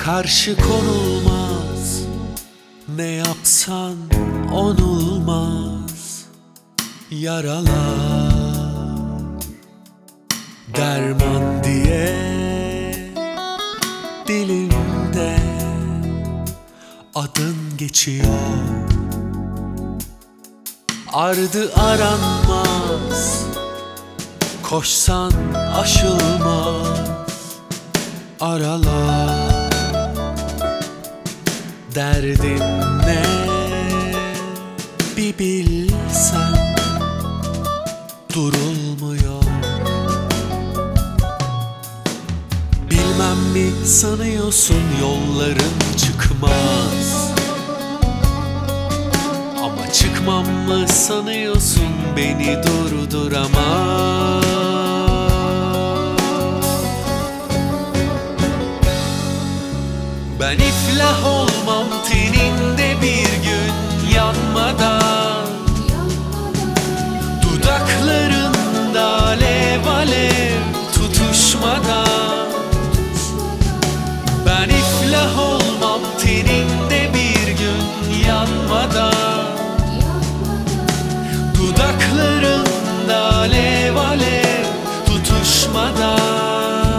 karşı konulmaz, ne yapsan onulmaz. Yaralar derman diye dilimde adın geçiyor. Ardı aranmaz, koşsan aşılmaz. Aralar derdin ne bir bilsen, durulmuyor. Bilmem mi sanıyorsun yolların çıkmaz, ama çıkmam mı sanıyorsun beni durduramaz. Ben iflah olmam teninde bir gün yanmadan, dudaklarında alev alev tutuşmadan. Ben iflah olmam teninde bir gün yanmadan, dudaklarında alev alev tutuşmadan.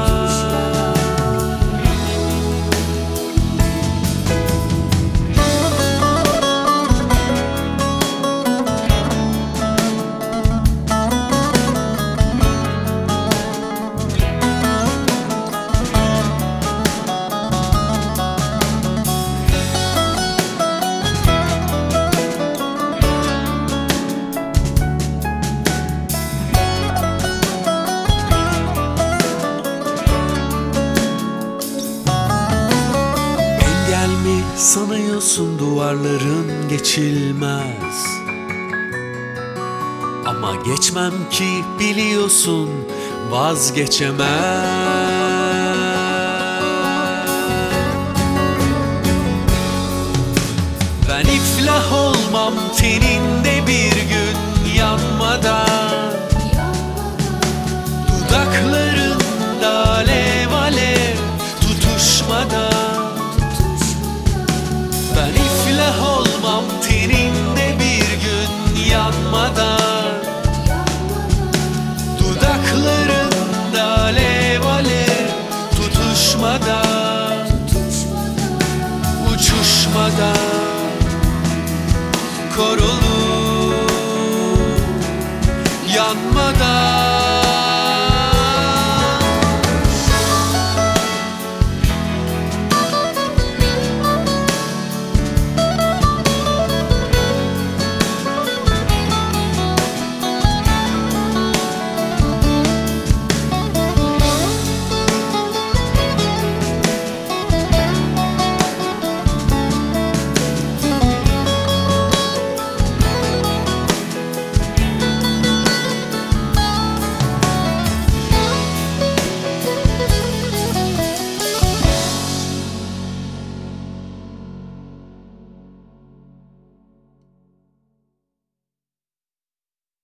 Sanıyorsun duvarların geçilmez, ama geçmem ki biliyorsun vazgeçemem. Ben iflah olmam teninde bir gün yanmadan, dudaklarında alev alev tutuşmadan. Ben iflah olmam teninde bir gün yanmadan, dudaklarında alev alev tutuşmadan, uçuşmadan, korulmadan.